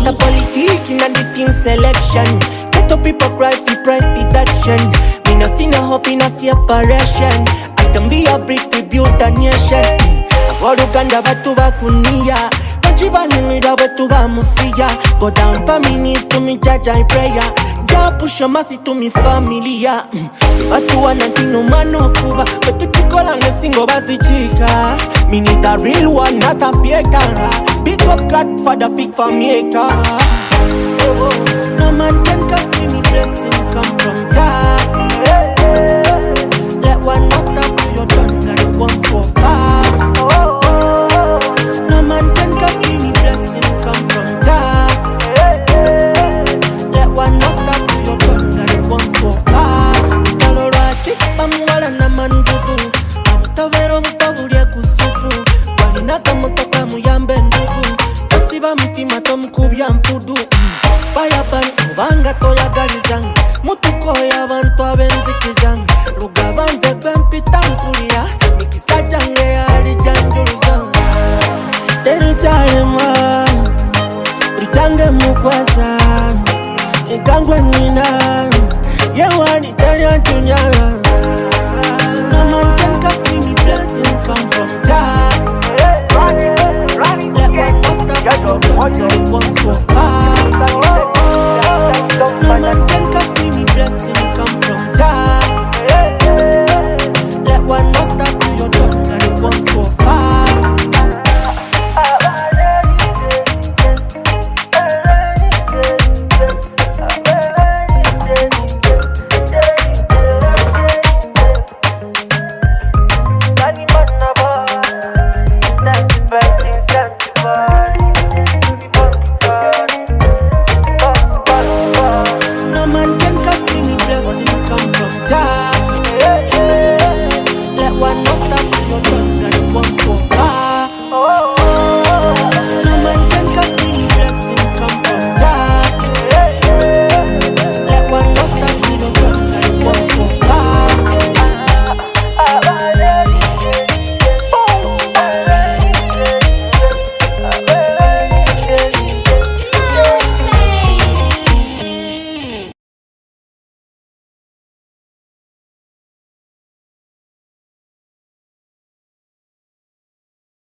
matter politic in the team selection. Get up people cry for price deduction. Me no see no hope in a separation. I can be a brick to build a nation. Uganda batu bakunia Majibani wetu bamusia. Go down pa me knees to me judge and prayer. God push a mercy to me familia. Batu wanantino mano kuba Betu chikola ngesingo basi chika. Me need a real one, not a fake. Big up God for the fig for maker. No man can cause me blessing come from God. Let one not stop to your done. Got it one so far. No man can cause me blessing come from God. Let one not stop to your done. Got it one so far. Kalorati bamwala na mandudu. Amutavero mutabulia kusupu. Walinaka mutaka muyambe ndugu. Kasiba mtima tomkubya mfudu. Fireban ubanga toya galizang. Mutuko ya bantu abenzikizang. Lugabanze kwempita mpulia. Mikisajange ya lijanjuluzang. Terutale mwa Ritange mukwasa Ikangwe nina Yewani tenya tunya. No man can cause me blessing come from God. Let one master